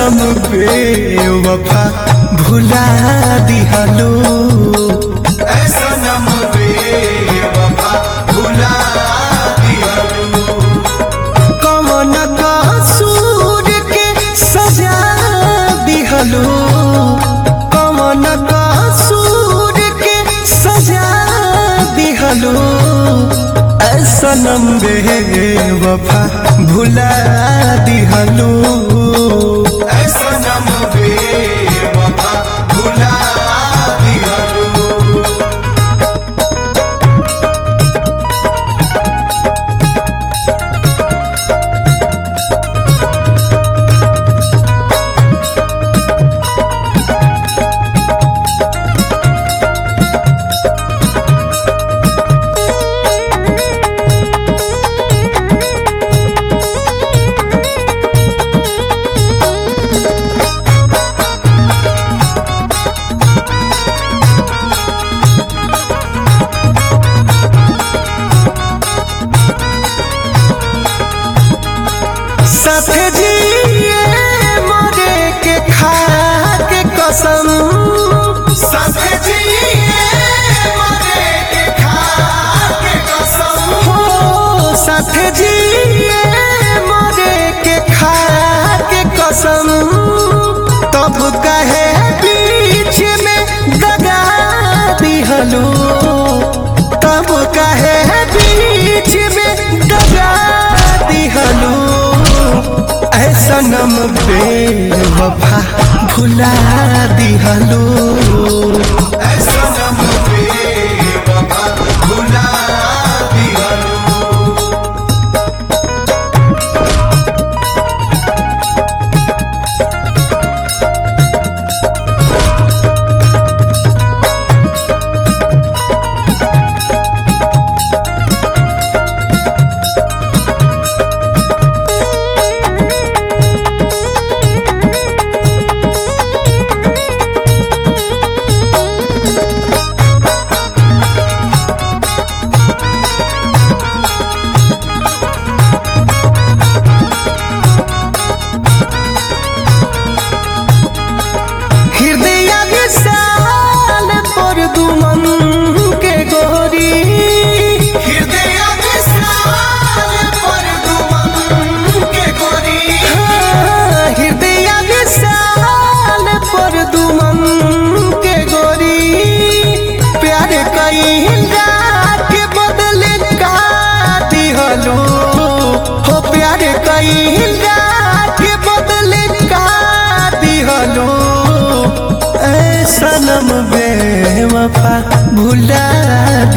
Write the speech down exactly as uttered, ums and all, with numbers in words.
सनम बेवफा भुला दिहलो सनम बेवफा भुला दिहलो कौन कसूर के सजा दिहलो कौन कसूर के सजा दिहलो सनम बेवफा भुला दिहलो सनम बेवफा भुला दिहलो साथे जिए मरे के खा के कसम साथे जिए मरे के खा के कसम हो साथे जिए मरे के खा के कसम तब कहे बीच में दगा दिहलो तब कहे बीच में दगा दिहलो सनम बेवफा भुला दिहलो सनम बेवफा भुला दिहलो हो प्यार कइला के बदले का दिहलो सनम बेवफा भुला